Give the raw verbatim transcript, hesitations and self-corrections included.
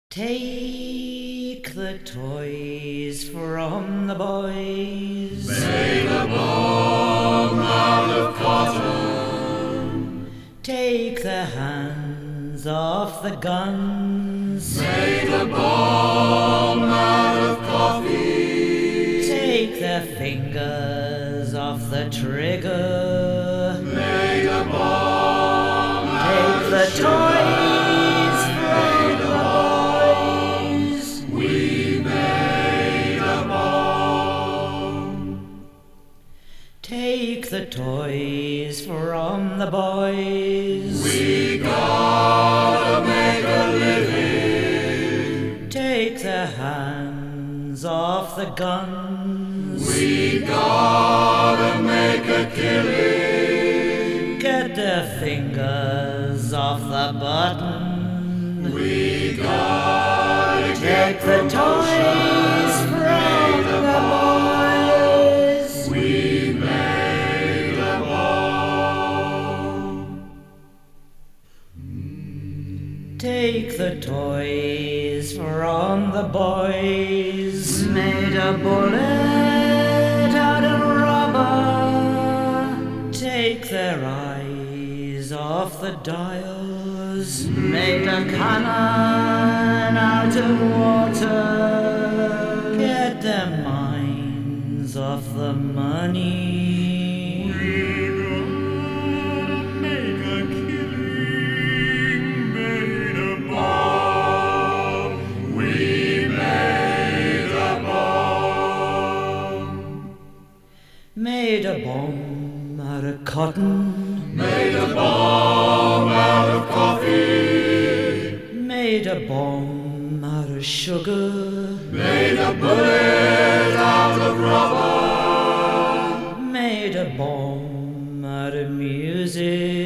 Take the toys from the boys. Made a bomb out of cotton. Take the hands off the guns. Made a bomb out of coffee. Take the fingers off the trigger. Made a bomb out Take the of sugar. toys from the boys. We made a bomb. Take the toys from the boys. We gotta make a living. Take the hands off the guns. We gotta make a killing. Get the fingers off the button. We gotta Take get the toys from the boys. We made a bomb. Take the toys from the boys. Made a bullet out of rubber. Take their eyes off the dials. Made a cannon out of water. Get their minds off the money. Make a killing, made a bomb. We made a bomb. Made a bomb out of cotton. Made a bomb out of coffee. Made a bomb out of sugar. Made a bullet out of rubber. Made a bomb out of music.